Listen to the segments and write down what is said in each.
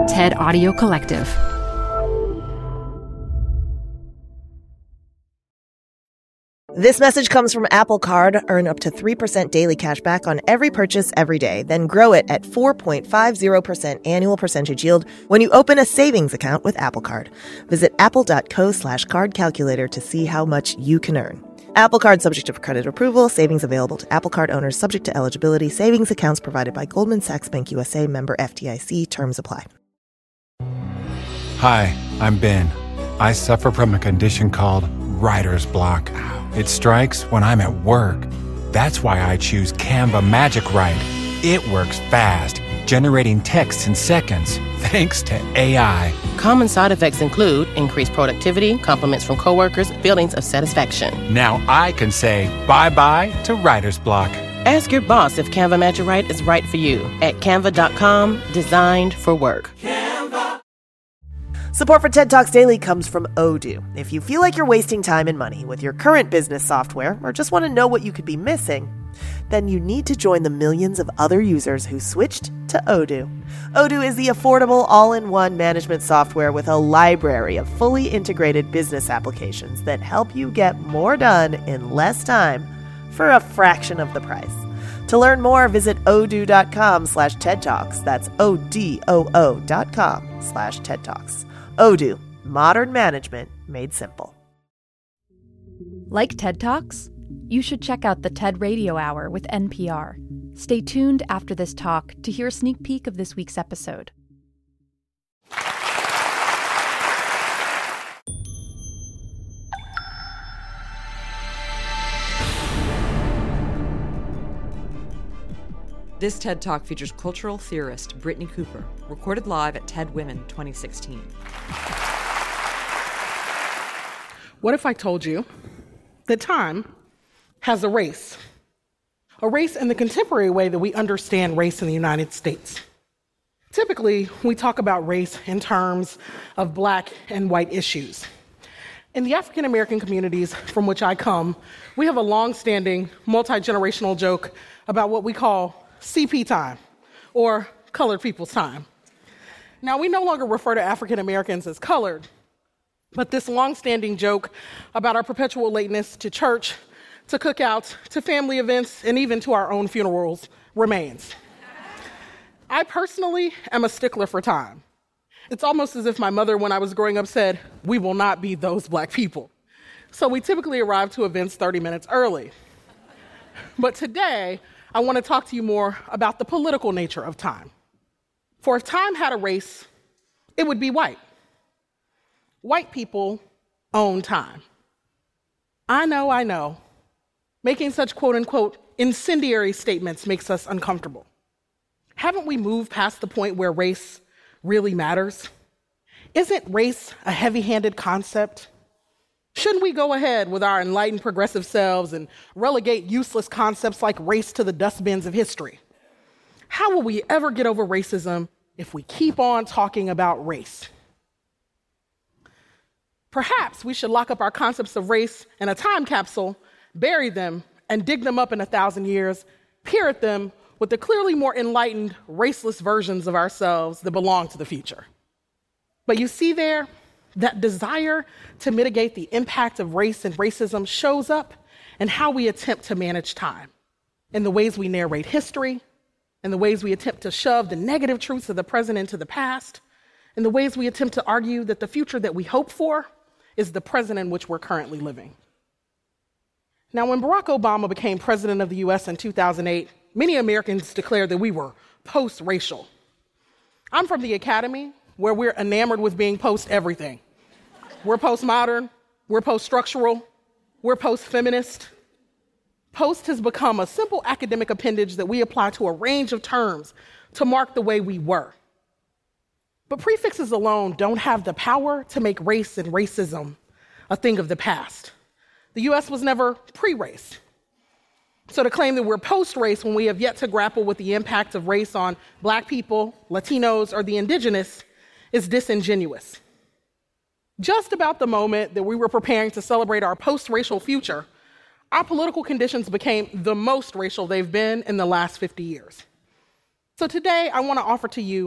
TED Audio Collective. This message comes from Apple Card. Earn up to 3% daily cash back on every purchase every day. Then grow it at 4.50% annual percentage yield when you open a savings account with Apple Card. Visit apple.co/card calculator to see how much you can earn. Apple Card subject to credit approval. Savings available to Apple Card owners subject to eligibility. Savings accounts provided by Goldman Sachs Bank USA, member FDIC. Terms apply. Hi, I'm Ben. I suffer from a condition called writer's block. It strikes when I'm at work. That's why I choose Canva Magic Write. It works fast, generating text in seconds, thanks to AI. Common side effects include increased productivity, compliments from coworkers, feelings of satisfaction. Now I can say bye-bye to writer's block. Ask your boss if Canva Magic Write is right for you at canva.com, designed for work. Support for TED Talks Daily comes from Odoo. If you feel like you're wasting time and money with your current business software or just want to know what you could be missing, then you need to join the millions of other users who switched to Odoo. Odoo is the affordable all-in-one management software with a library of fully integrated business applications that help you get more done in less time for a fraction of the price. To learn more, visit odoo.com/TED Talks. That's ODOO.com/TED Talks. Odoo, modern management made simple. Like TED Talks? You should check out the TED Radio Hour with NPR. Stay tuned after this talk to hear a sneak peek of this week's episode. This TED Talk features cultural theorist Brittany Cooper, recorded live at TED Women 2016. What if I told you that time has a race? A race in the contemporary way that we understand race in the United States. Typically, we talk about race in terms of black and white issues. In the African American communities from which I come, we have a long-standing, multi-generational joke about what we call CP time, or colored people's time. Now, we no longer refer to African Americans as colored, but this long-standing joke about our perpetual lateness to church, to cookouts, to family events, and even to our own funerals remains. I personally am a stickler for time. It's almost as if my mother, when I was growing up, said, "We will not be those black people." So we typically arrive to events 30 minutes early. But today, I want to talk to you more about the political nature of time. For if time had a race, it would be white. White people own time. I know. Making such quote-unquote incendiary statements makes us uncomfortable. Haven't we moved past the point where race really matters? Isn't race a heavy-handed concept? Shouldn't we go ahead with our enlightened progressive selves and relegate useless concepts like race to the dustbins of history? How will we ever get over racism if we keep on talking about race? Perhaps we should lock up our concepts of race in a time capsule, bury them, and dig them up in 1,000 years, peer at them with the clearly more enlightened, raceless versions of ourselves that belong to the future. But you see there, that desire to mitigate the impact of race and racism shows up in how we attempt to manage time, in the ways we narrate history, in the ways we attempt to shove the negative truths of the present into the past, in the ways we attempt to argue that the future that we hope for is the present in which we're currently living. Now, when Barack Obama became president of the US in 2008, many Americans declared that we were post-racial. I'm from the academy, where we're enamored with being post-everything. We're postmodern, we're post-structural, we're post-feminist. Post has become a simple academic appendage that we apply to a range of terms to mark the way we were. But prefixes alone don't have the power to make race and racism a thing of the past. The US was never pre-race. So to claim that we're post-race when we have yet to grapple with the impact of race on Black people, Latinos, or the indigenous is disingenuous. Just about the moment that we were preparing to celebrate our post-racial future, our political conditions became the most racial they've been in the last 50 years. So today, I want to offer to you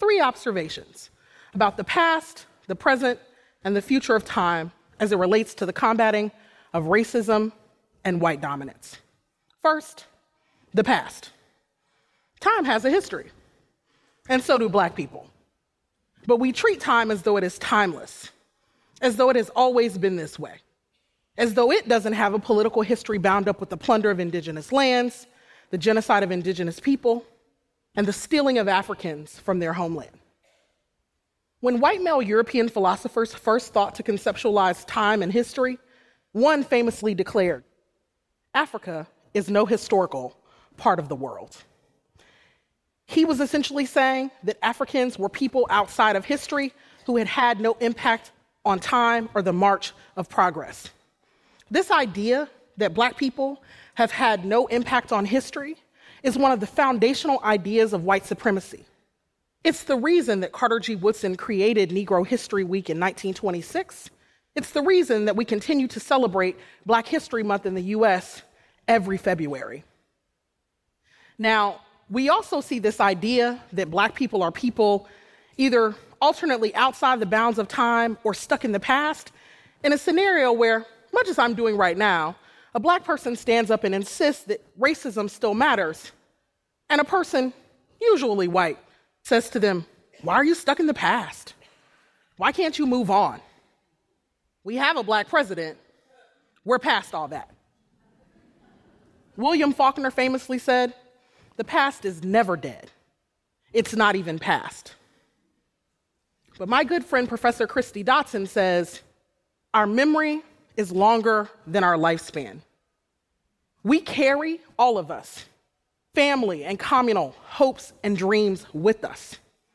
3 observations about the past, the present, and the future of time as it relates to the combating of racism and white dominance. First, the past. Time has a history, and so do Black people. But we treat time as though it is timeless, as though it has always been this way, as though it doesn't have a political history bound up with the plunder of indigenous lands, the genocide of indigenous people, and the stealing of Africans from their homeland. When white male European philosophers first thought to conceptualize time and history, one famously declared, "Africa is no historical part of the world." He was essentially saying that Africans were people outside of history who had had no impact on time or the march of progress. This idea that Black people have had no impact on history is one of the foundational ideas of white supremacy. It's the reason that Carter G. Woodson created Negro History Week in 1926. It's the reason that we continue to celebrate Black History Month in the US every February. Now, we also see this idea that Black people are people either alternately outside the bounds of time or stuck in the past in a scenario where, much as I'm doing right now, a Black person stands up and insists that racism still matters, and a person, usually white, says to them, "Why are you stuck in the past? Why can't you move on? We have a Black president. We're past all that." William Faulkner famously said, "The past is never dead. It's not even past." But my good friend, Professor Christy Dotson, says, "Our memory is longer than our lifespan." We carry, all of us, family and communal hopes and dreams with us.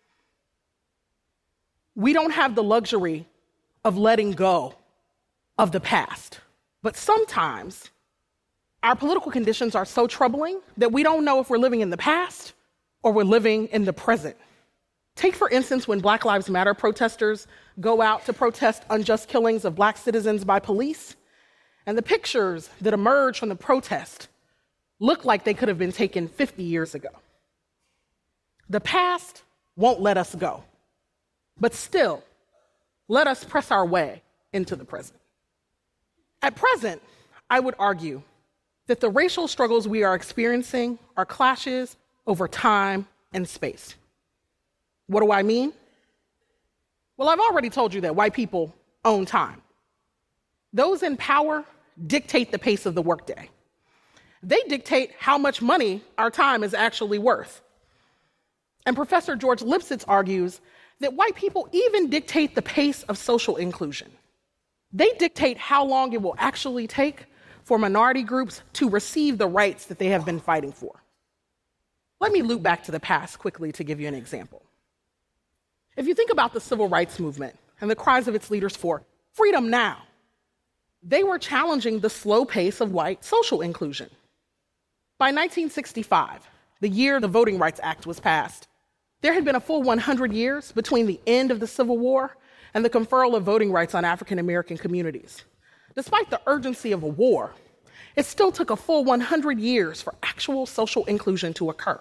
We don't have the luxury of letting go of the past. But sometimes our political conditions are so troubling that we don't know if we're living in the past or we're living in the present. Take, for instance, when Black Lives Matter protesters go out to protest unjust killings of Black citizens by police, and the pictures that emerge from the protest look like they could have been taken 50 years ago. The past won't let us go, but still, let us press our way into the present. At present, I would argue that the racial struggles we are experiencing are clashes over time and space. What do I mean? Well, I've already told you that white people own time. Those in power dictate the pace of the workday. They dictate how much money our time is actually worth. And Professor George Lipsitz argues that white people even dictate the pace of social inclusion. They dictate how long it will actually take for minority groups to receive the rights that they have been fighting for. Let me loop back to the past quickly to give you an example. If you think about the civil rights movement and the cries of its leaders for freedom now, they were challenging the slow pace of white social inclusion. By 1965, the year the Voting Rights Act was passed, there had been a full 100 years between the end of the Civil War and the conferral of voting rights on African American communities. Despite the urgency of a war, it still took a full 100 years for actual social inclusion to occur.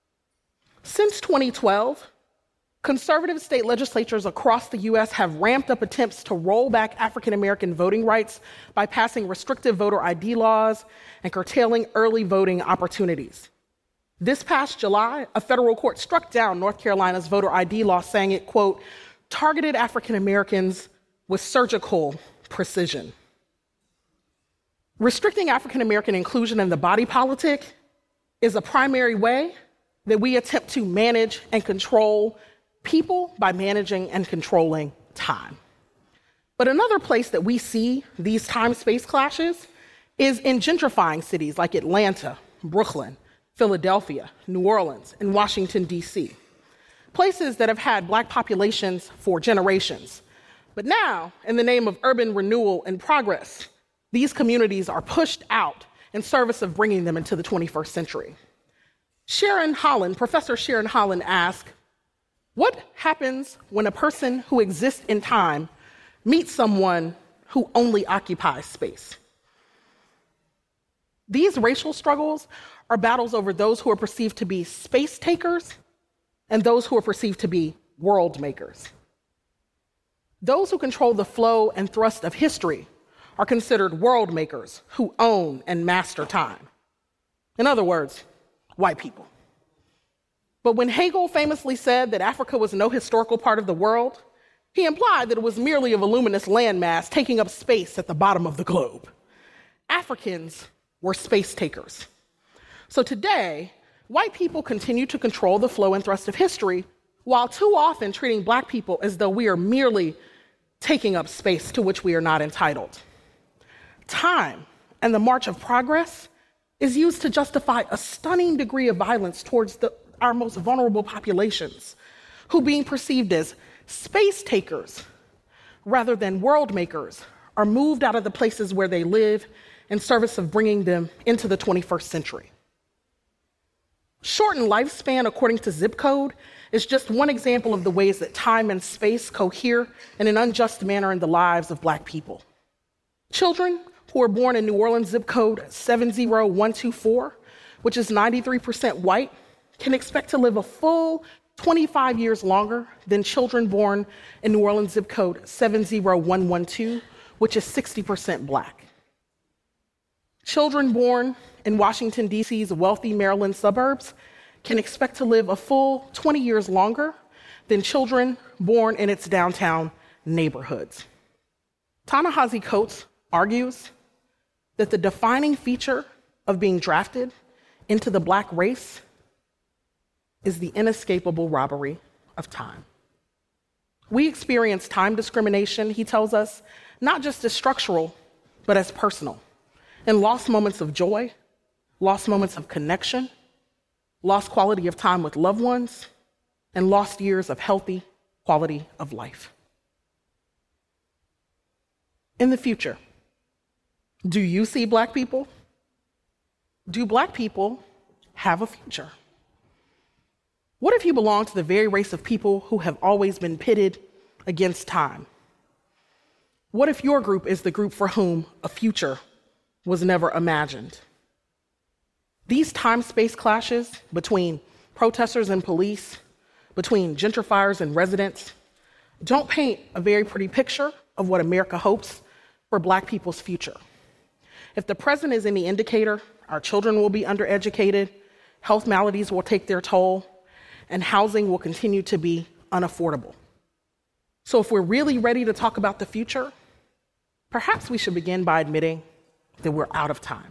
Since 2012, conservative state legislatures across the U.S. have ramped up attempts to roll back African American voting rights by passing restrictive voter ID laws and curtailing early voting opportunities. This past July, a federal court struck down North Carolina's voter ID law, saying it, quote, targeted African Americans with surgical precision. Restricting African American inclusion in the body politic is a primary way that we attempt to manage and control people by managing and controlling time. But another place that we see these time-space clashes is in gentrifying cities like Atlanta, Brooklyn, Philadelphia, New Orleans, and Washington, D.C., places that have had Black populations for generations. But now, in the name of urban renewal and progress, these communities are pushed out in service of bringing them into the 21st century. Professor Sharon Holland asked, what happens when a person who exists in time meets someone who only occupies space? These racial struggles are battles over those who are perceived to be space takers and those who are perceived to be world makers. Those who control the flow and thrust of history are considered world makers who own and master time. In other words, white people. But when Hegel famously said that Africa was no historical part of the world, he implied that it was merely a voluminous landmass taking up space at the bottom of the globe. Africans were space takers. So today, white people continue to control the flow and thrust of history, while too often treating black people as though we are merely taking up space to which we are not entitled. Time and the march of progress is used to justify a stunning degree of violence towards our most vulnerable populations, who, being perceived as space takers rather than world makers, are moved out of the places where they live in service of bringing them into the 21st century. Shortened lifespan, according to Zip Code, is just one example of the ways that time and space cohere in an unjust manner in the lives of black people. Children who are born in New Orleans zip code 70124, which is 93% white, can expect to live a full 25 years longer than children born in New Orleans zip code 70112, which is 60% black. Children born in Washington, D.C.'s wealthy Maryland suburbs can expect to live a full 20 years longer than children born in its downtown neighborhoods. Ta-Nehisi Coates argues that the defining feature of being drafted into the black race is the inescapable robbery of time. We experience time discrimination, he tells us, not just as structural, but as personal, in lost moments of joy, lost moments of connection, lost quality of time with loved ones, and lost years of healthy quality of life. In the future, do you see black people? Do black people have a future? What if you belong to the very race of people who have always been pitted against time? What if your group is the group for whom a future was never imagined? These time-space clashes between protesters and police, between gentrifiers and residents, don't paint a very pretty picture of what America hopes for black people's future. If the present is any indicator, our children will be undereducated, health maladies will take their toll, and housing will continue to be unaffordable. So if we're really ready to talk about the future, perhaps we should begin by admitting that we're out of time.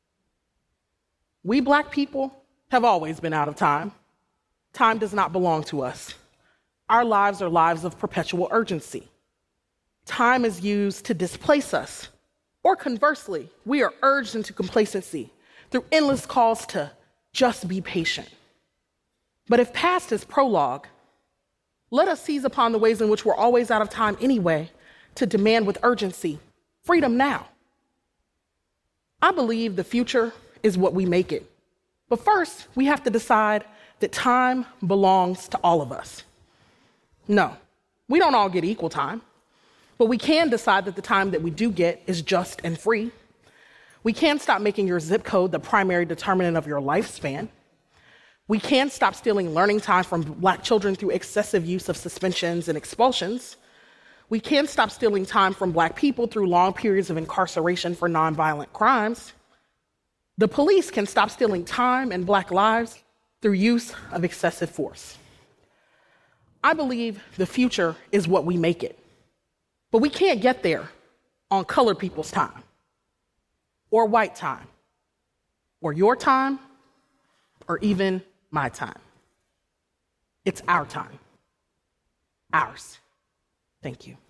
We black people have always been out of time. Time does not belong to us. Our lives are lives of perpetual urgency. Time is used to displace us, or conversely, we are urged into complacency through endless calls to just be patient. But if past is prologue, let us seize upon the ways in which we're always out of time anyway to demand with urgency freedom now. I believe the future is what we make it. But first, we have to decide that time belongs to all of us. No, we don't all get equal time, but we can decide that the time that we do get is just and free. We can stop making your zip code the primary determinant of your lifespan. We can stop stealing learning time from black children through excessive use of suspensions and expulsions. We can stop stealing time from black people through long periods of incarceration for nonviolent crimes. The police can stop stealing time and black lives through use of excessive force. I believe the future is what we make it. But we can't get there on colored people's time, or white time, or your time, or even my time. It's our time. Ours. Thank you.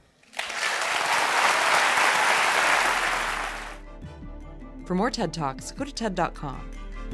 For more TED Talks, go to TED.com.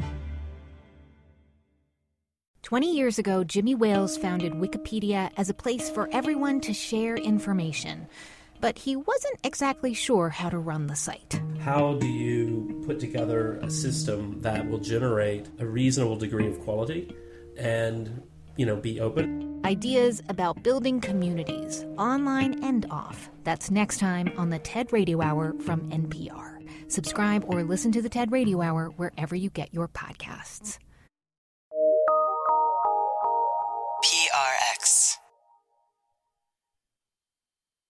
20 years ago, Jimmy Wales founded Wikipedia as a place for everyone to share information. But he wasn't exactly sure how to run the site. How do you put together a system that will generate a reasonable degree of quality and, be open? Ideas about building communities, online and off. That's next time on the TED Radio Hour from NPR. Subscribe or listen to the TED Radio Hour wherever you get your podcasts.